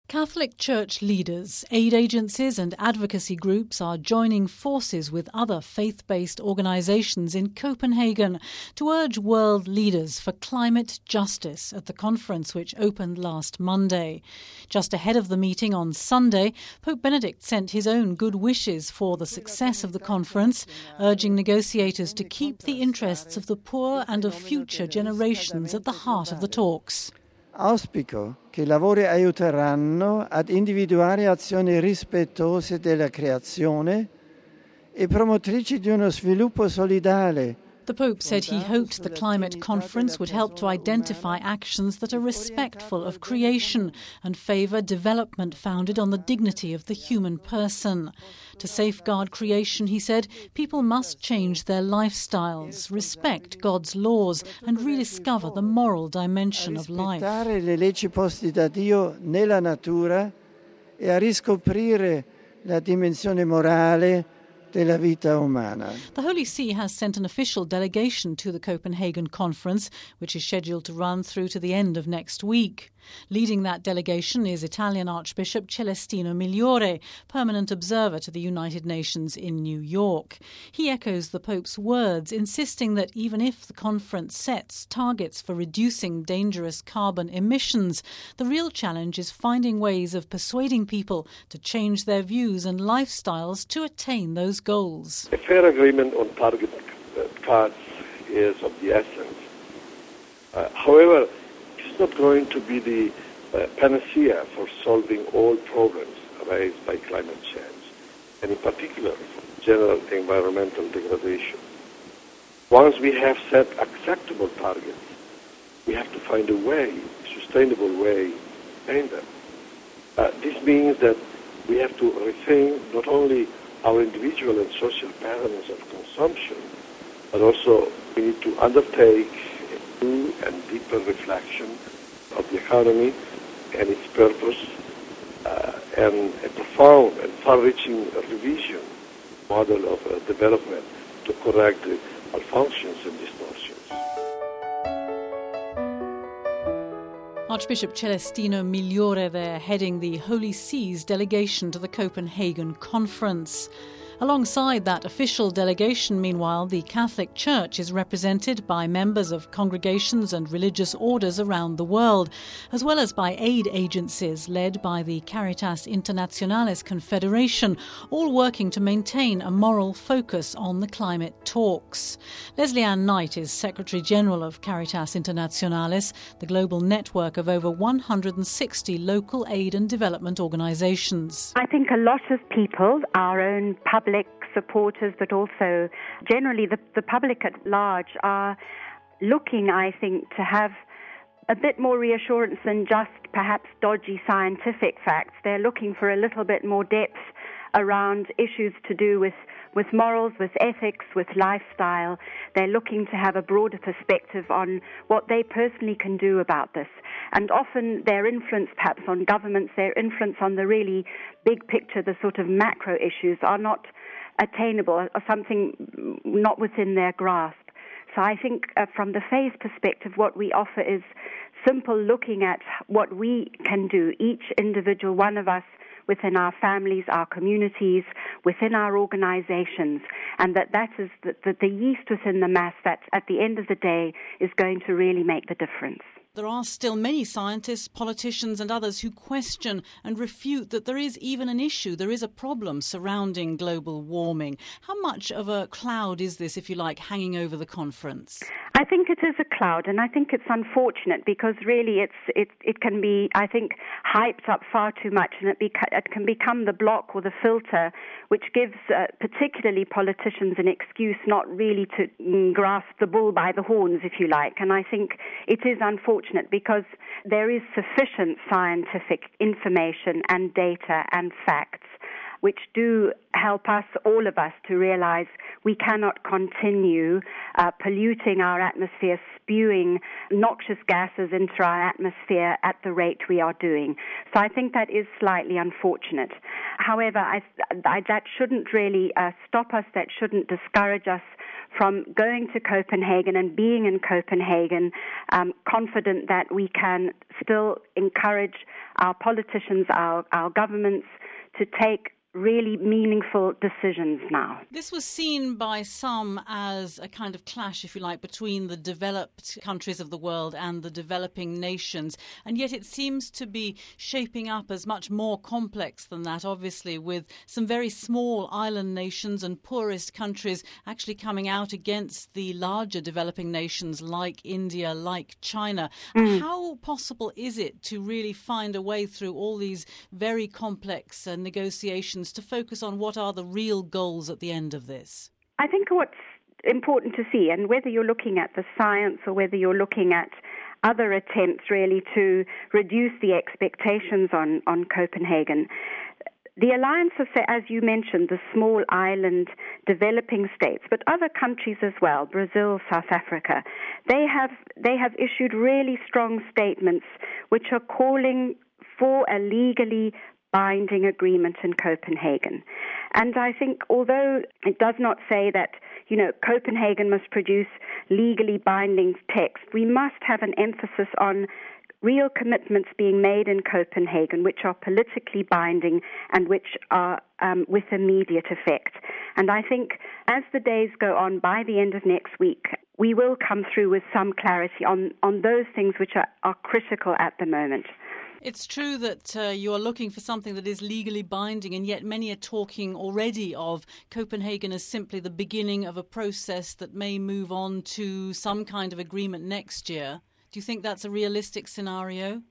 Catholic Church leaders, aid agencies and advocacy groups are joining forces with other faith-based organisations in Copenhagen to urge world leaders for climate justice at the conference which opened last Monday. Just ahead of the meeting on Sunday, Pope Benedict sent his own good wishes for the success of the conference, urging negotiators to keep the interests of the poor and of future generations at the heart of the talks. Auspico che i lavori aiuteranno ad individuare azioni rispettose della creazione e promotrici di uno sviluppo solidale. The Pope said he hoped the climate conference would help to identify actions that are respectful of creation and favour development founded on the dignity of the human person. To safeguard creation, he said, people must change their lifestyles, respect God's laws and rediscover the moral dimension of life. Rispettare le leggi poste da Dio nella natura e a riscoprire la dimensione morale della vita umana. The Holy See has sent an official delegation to the Copenhagen conference, which is scheduled to run through to the end of next week. Leading that delegation is Italian Archbishop Celestino Migliore, permanent observer to the United Nations in New York. He echoes the Pope's words, insisting that even if the conference sets targets for reducing dangerous carbon emissions, the real challenge is finding ways of persuading people to change their views and lifestyles to attain those goals. A fair agreement on target cuts is of the essence. However, it's not going to be the panacea for solving all problems raised by climate change, and in particular, general environmental degradation. Once we have set acceptable targets, we have to find a way, a sustainable way, to attain them. This means that we have to rethink not only our individual and social patterns of consumption, but also we need to undertake a new and deeper reflection of the economy and its purpose, and a profound and far-reaching revision model of development to correct the malfunctions and distortions. Archbishop Celestino Migliore there, heading the Holy See's delegation to the Copenhagen conference. Alongside that official delegation, meanwhile, the Catholic Church is represented by members of congregations and religious orders around the world, as well as by aid agencies led by the Caritas Internationalis Confederation, all working to maintain a moral focus on the climate talks. Leslie Ann Knight is Secretary General of Caritas Internationalis, the global network of over 160 local aid and development organisations. I think a lot of people, our own public supporters, but also generally the public at large, are looking, I think, to have a bit more reassurance than just perhaps dodgy scientific facts. They're looking for a little bit more depth around issues to do with morals, with ethics, with lifestyle. They're looking to have a broader perspective on what they personally can do about this. And often their influence perhaps on governments, their influence on the really big picture, the sort of macro issues, are not attainable, or something not within their grasp. So I think from the faith perspective, what we offer is simple looking at what we can do, each individual one of us, within our families, our communities, within our organizations, and that is the yeast within the mass that at the end of the day is going to really make the difference. There are still many scientists, politicians and others who question and refute that there is even an issue, there is a problem surrounding global warming. How much of a cloud is this, if you like, hanging over the conference? I think it is a cloud, and I think it's unfortunate because really it can be, I think, hyped up far too much, and it can become the block or the filter which gives particularly politicians an excuse not really to grasp the bull by the horns, if you like. And I think it is unfortunate because there is sufficient scientific information and data and facts which do help us, all of us, to realize we cannot continue polluting our atmosphere, spewing noxious gases into our atmosphere at the rate we are doing. So I think that is slightly unfortunate. However, that shouldn't really stop us, that shouldn't discourage us from going to Copenhagen and being in Copenhagen, confident that we can still encourage our politicians, our governments to take really meaningful decisions now. This was seen by some as a kind of clash, if you like, between the developed countries of the world and the developing nations. And yet it seems to be shaping up as much more complex than that, obviously, with some very small island nations and poorest countries actually coming out against the larger developing nations like India, like China. How possible is it to really find a way through all these very complex negotiations to focus on what are the real goals at the end of this? I think what's important to see, and whether you're looking at the science or whether you're looking at other attempts really to reduce the expectations on Copenhagen, the alliance of, as you mentioned, the small island developing states, but other countries as well, Brazil, South Africa, they have issued really strong statements which are calling for a legally binding agreement in Copenhagen. And I think although it does not say that, Copenhagen must produce legally binding text, we must have an emphasis on real commitments being made in Copenhagen which are politically binding and which are with immediate effect. And I think as the days go on, by the end of next week, we will come through with some clarity on those things which are critical at the moment. It's true that you are looking for something that is legally binding, and yet many are talking already of Copenhagen as simply the beginning of a process that may move on to some kind of agreement next year. Do you think that's a realistic scenario?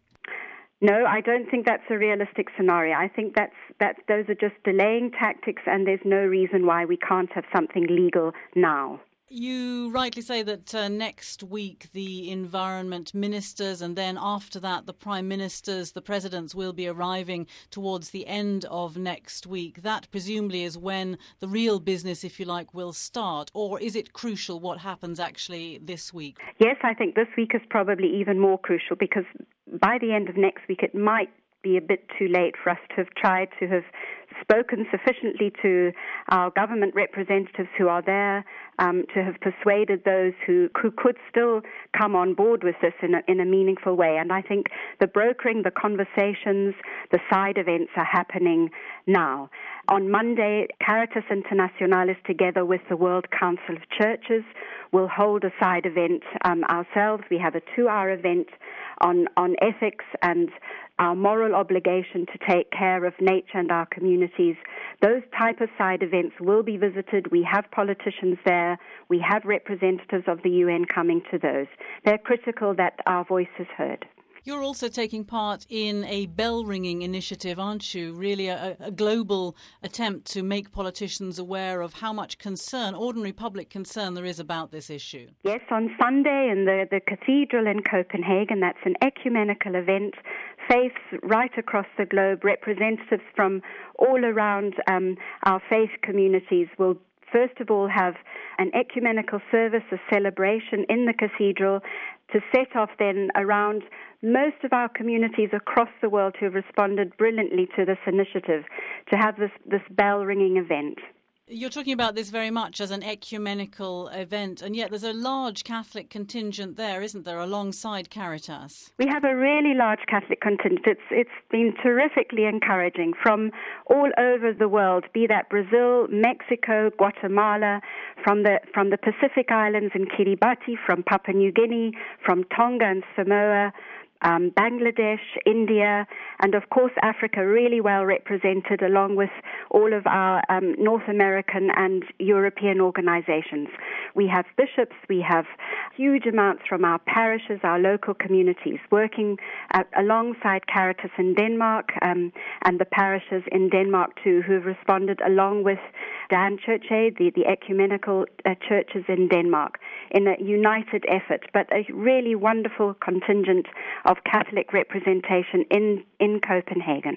No, I don't think that's a realistic scenario. I think those are just delaying tactics, and there's no reason why we can't have something legal now. You rightly say that next week the environment ministers and then after that the prime ministers, the presidents will be arriving towards the end of next week. That presumably is when the real business, if you like, will start. Or is it crucial what happens actually this week? Yes, I think this week is probably even more crucial because by the end of next week it might be a bit too late for us to have tried to have spoken sufficiently to our government representatives who are there, to have persuaded those who could still come on board with this in a meaningful way. And I think the brokering, the conversations, the side events are happening now. On Monday, Caritas Internationalis, together with the World Council of Churches, will hold a side event ourselves. We have a 2-hour event on ethics and our moral obligation to take care of nature and our communities. Those type of side events will be visited. We have politicians there. We have representatives of the UN coming to those. They're critical that our voice is heard. You're also taking part in a bell-ringing initiative, aren't you? Really a global attempt to make politicians aware of how much concern, ordinary public concern, there is about this issue. Yes, on Sunday in the cathedral in Copenhagen, that's an ecumenical event. Faiths right across the globe, representatives from all around our faith communities will first of all have an ecumenical service, a celebration in the cathedral to set off then around most of our communities across the world who have responded brilliantly to this initiative to have this bell-ringing event. You're talking about this very much as an ecumenical event, and yet there's a large Catholic contingent there, isn't there, alongside Caritas? We have a really large Catholic contingent. It's been terrifically encouraging from all over the world, be that Brazil, Mexico, Guatemala, from the Pacific Islands in Kiribati, from Papua New Guinea, from Tonga and Samoa, Bangladesh, India, and of course Africa, really well represented along with all of our North American and European organizations. We have bishops, we have huge amounts from our parishes, our local communities, working alongside Caritas in Denmark and the parishes in Denmark too, who have responded along with Dan Church Aid, the ecumenical churches in Denmark, in a united effort, but a really wonderful contingent of Catholic representation in Copenhagen.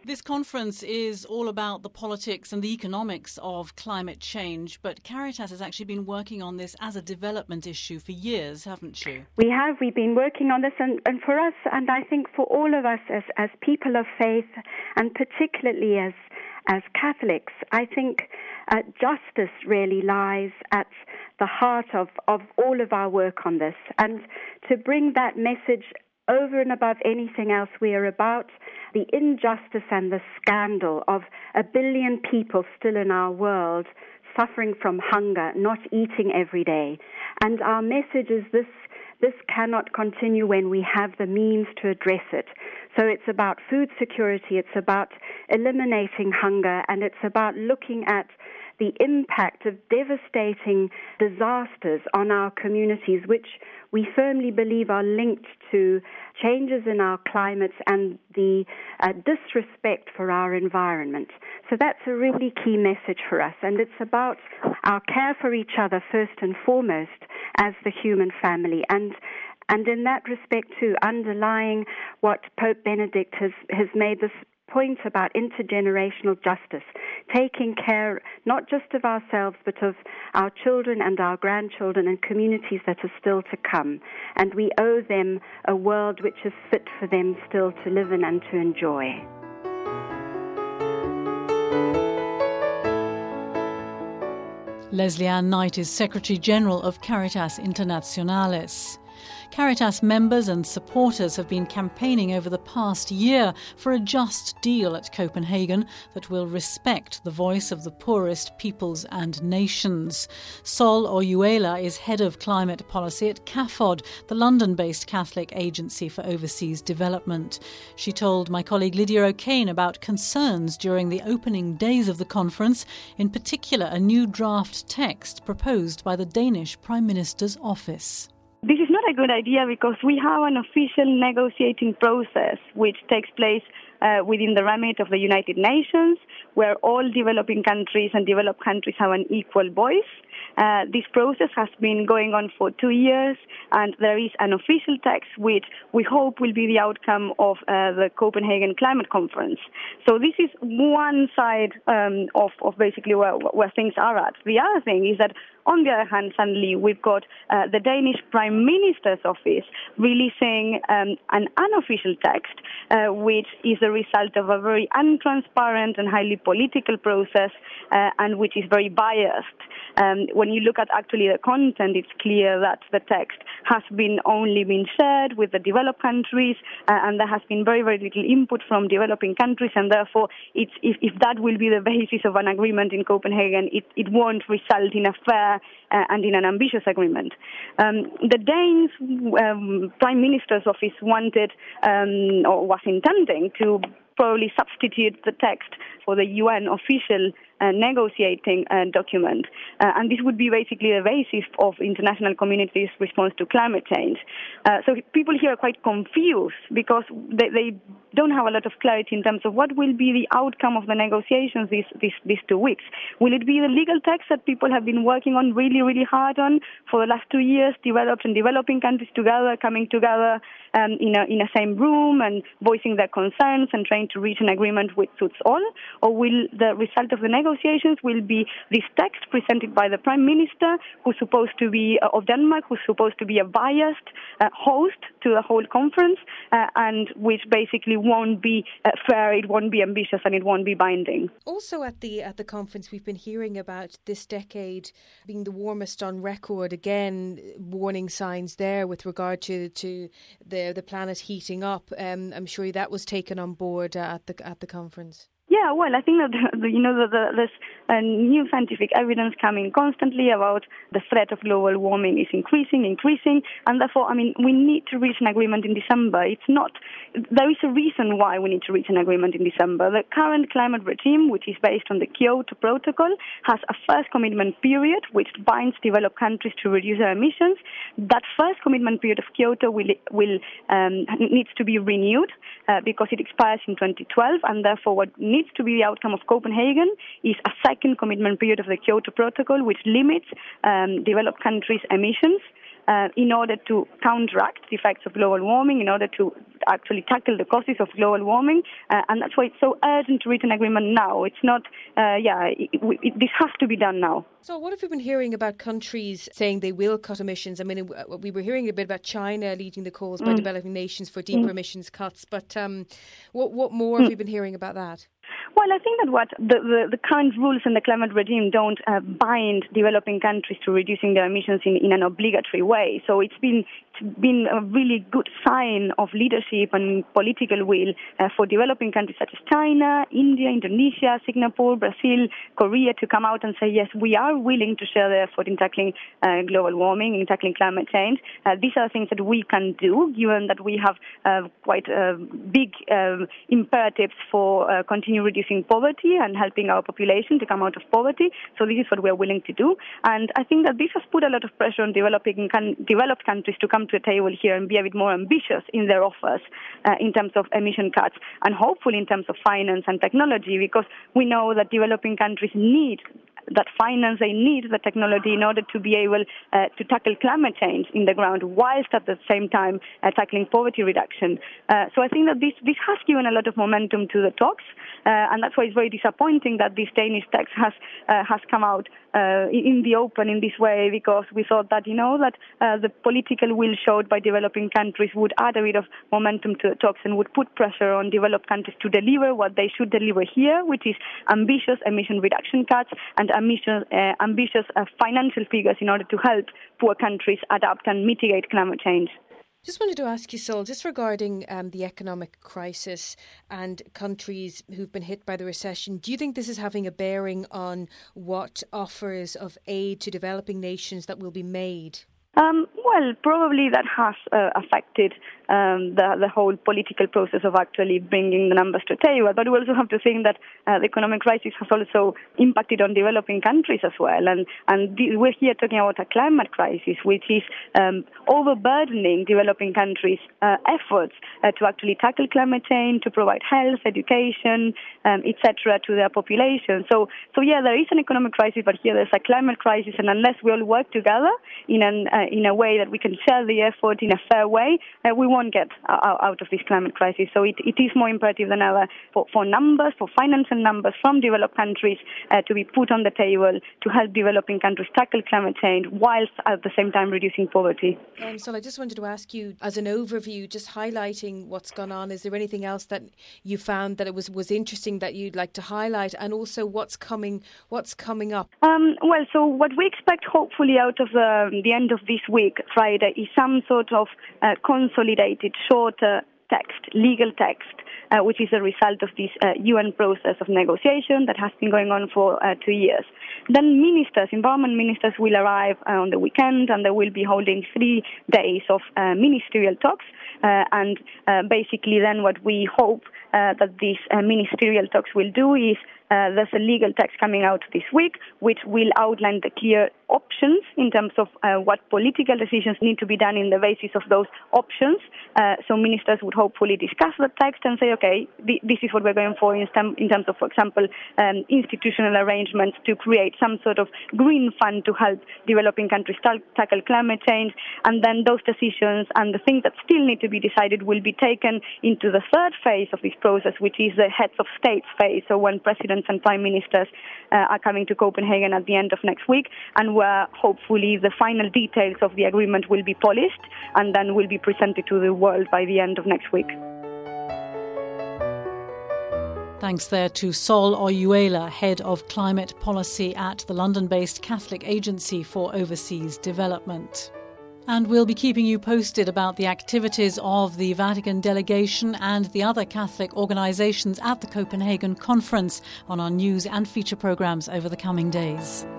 This conference is all about the politics and the economics of climate change, but Caritas has actually been working on this as a development issue for years, haven't you? We have. We've been working on this, and for us, and I think for all of us as people of faith, and particularly as Catholics, I think justice really lies at the heart of all of our work on this. And to bring that message over and above anything else, we are about the injustice and the scandal of 1 billion people still in our world suffering from hunger, not eating every day. And our message is this cannot continue when we have the means to address it. So it's about food security, it's about eliminating hunger, and it's about looking at the impact of devastating disasters on our communities, which we firmly believe are linked to changes in our climates and the disrespect for our environment. So that's a really key message for us, and it's about our care for each other first and foremost as the human family. And in that respect too, underlying what Pope Benedict has made this point about intergenerational justice, taking care not just of ourselves but of our children and our grandchildren and communities that are still to come. And we owe them a world which is fit for them still to live in and to enjoy. Lesley-Ann Knight is Secretary General of Caritas Internationalis. Caritas members and supporters have been campaigning over the past year for a just deal at Copenhagen that will respect the voice of the poorest peoples and nations. Sol Oyuela is head of climate policy at CAFOD, the London-based Catholic Agency for Overseas Development. She told my colleague Lydia O'Kane about concerns during the opening days of the conference, in particular a new draft text proposed by the Danish Prime Minister's office. This is not a good idea because we have an official negotiating process which takes place within the remit of the United Nations, where all developing countries and developed countries have an equal voice. This process has been going on for 2 years, and there is an official text which we hope will be the outcome of the Copenhagen Climate Conference. So this is one side of basically where things are at. The other thing is that, on the other hand, suddenly we've got the Danish Prime Minister's office releasing an unofficial text, which is a result of a very untransparent and highly political process, and which is very biased. When you look at actually the content, it's clear that the text has only been shared with the developed countries, and there has been very, very little input from developing countries, and therefore if that will be the basis of an agreement in Copenhagen, it won't result in a fair and in an ambitious agreement. The Danes Prime Minister's office wanted or was intending to probably substitute the text for the UN official negotiating document. And this would be basically the basis of international community's response to climate change. So people here are quite confused because they don't have a lot of clarity in terms of what will be the outcome of the negotiations these 2 weeks. Will it be the legal text that people have been working on really, really hard on for the last 2 years, developed and developing countries together, coming together in a same room and voicing their concerns and trying to reach an agreement which suits all? Or will the result of the negotiations will be this text presented by the Prime Minister, who's supposed to be of Denmark, who's supposed to be a biased host to the whole conference, and which basically won't be fair, it won't be ambitious, and it won't be binding. Also at the conference, we've been hearing about this decade being the warmest on record. Again, warning signs there with regard to the planet heating up. I'm sure that was taken on board at the conference. Yeah, well, I think that there's new scientific evidence coming constantly about the threat of global warming is increasing, and therefore, we need to reach an agreement in December. There is a reason why we need to reach an agreement in December. The current climate regime, which is based on the Kyoto Protocol, has a first commitment period which binds developed countries to reduce their emissions. That first commitment period of Kyoto needs to be renewed because it expires in 2012, and therefore what needs to be the outcome of Copenhagen is a second commitment period of the Kyoto Protocol, which limits developed countries' emissions. in order to counteract the effects of global warming, in order to actually tackle the causes of global warming, and that's why it's so urgent to reach an agreement now. It's not, this has to be done now. So what have we been hearing about countries saying they will cut emissions? I mean, we were hearing a bit about China leading the calls by developing nations for deeper emissions cuts, but what more have we been hearing about that? Well, I think that what the current rules in the climate regime don't bind developing countries to reducing their emissions in an obligatory way. So it's been a really good sign of leadership and political will for developing countries such as China, India, Indonesia, Singapore, Brazil, Korea to come out and say, yes, we are willing to share the effort in tackling global warming, in tackling climate change. These are things that we can do, given that we have quite big imperatives for continue reducing poverty and helping our population to come out of poverty. So this is what we are willing to do. And I think that this has put a lot of pressure on developed countries to come to a table here and be a bit more ambitious in their offers in terms of emission cuts and hopefully in terms of finance and technology, because we know that developing countries need that finance, they need the technology in order to be able to tackle climate change in the ground, whilst at the same time tackling poverty reduction. So I think that this has given a lot of momentum to the talks, and that's why it's very disappointing that this Danish text has come out in the open in this way, because we thought that, that the political will showed by developing countries would add a bit of momentum to the talks and would put pressure on developed countries to deliver what they should deliver here, which is ambitious emission reduction cuts and ambitious financial figures in order to help poor countries adapt and mitigate climate change. Just wanted to ask you, Sol, just regarding the economic crisis and countries who've been hit by the recession, do you think this is having a bearing on what offers of aid to developing nations that will be made? Well, probably that has affected the whole political process of actually bringing the numbers to the table. But we also have to think that the economic crisis has also impacted on developing countries as well. And we're here talking about a climate crisis, which is overburdening developing countries' efforts to actually tackle climate change, to provide health, education, etc. to their population. So yeah, there is an economic crisis, but here there's a climate crisis. And unless we all work together in a way that we can share the effort in a fair way, we won't get out of this climate crisis. So it is more imperative than ever for numbers, for financial numbers from developed countries to be put on the table to help developing countries tackle climate change whilst at the same time reducing poverty. So I just wanted to ask you, as an overview, just highlighting what's gone on, is there anything else that you found that it was interesting that you'd like to highlight, and also what's coming up? Well, so what we expect hopefully out of the end of this week, Friday, is some sort of consolidated, shorter text, legal text, which is a result of this UN process of negotiation that has been going on for 2 years. Then environment ministers will arrive on the weekend, and they will be holding 3 days of ministerial talks. And basically then what we hope that these ministerial talks will do is there's a legal text coming out this week which will outline the clear options in terms of what political decisions need to be done in the basis of those options. So ministers would hopefully discuss the text and say, okay, this is what we're going for in terms of, for example, institutional arrangements to create some sort of green fund to help developing countries tackle climate change. And then those decisions and the things that still need to be decided will be taken into the third phase of this process, which is the heads of states phase. So when presidents and prime ministers are coming to Copenhagen at the end of next week, and where hopefully the final details of the agreement will be polished and then will be presented to the world by the end of next week. Thanks there to Sol Oyuela, Head of Climate Policy at the London-based Catholic Agency for Overseas Development. And we'll be keeping you posted about the activities of the Vatican delegation and the other Catholic organisations at the Copenhagen conference on our news and feature programmes over the coming days.